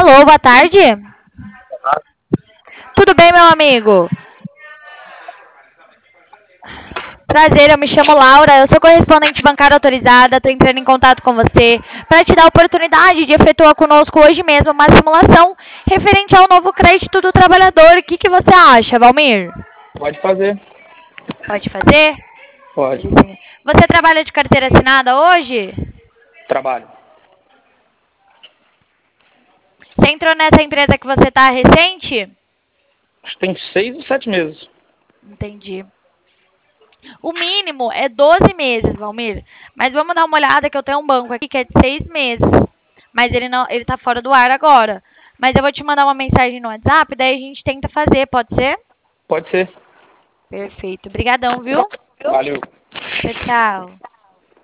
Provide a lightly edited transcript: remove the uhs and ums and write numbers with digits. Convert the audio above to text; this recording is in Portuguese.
Alô, boa tarde. Tudo bem, meu amigo? Prazer, eu me chamo Laura, eu sou correspondente bancária autorizada, estou entrando em contato com você para te dar a oportunidade de efetuar conosco hoje mesmo uma simulação referente ao novo crédito do trabalhador. O que você acha, Valmir? Pode fazer. Pode fazer? Pode. Você trabalha de carteira assinada hoje? Trabalho. Você entrou nessa empresa que você está recente? Acho que tem 6 ou 7 meses. Entendi. O mínimo é 12 meses, Valmir. Mas vamos dar uma olhada que eu tenho um banco aqui que é de 6 meses. Mas ele não, ele tá fora do ar agora. Mas eu vou te mandar uma mensagem no WhatsApp, daí a gente tenta fazer, pode ser? Pode ser. Perfeito. Obrigadão, viu? Valeu. Tchau, tchau.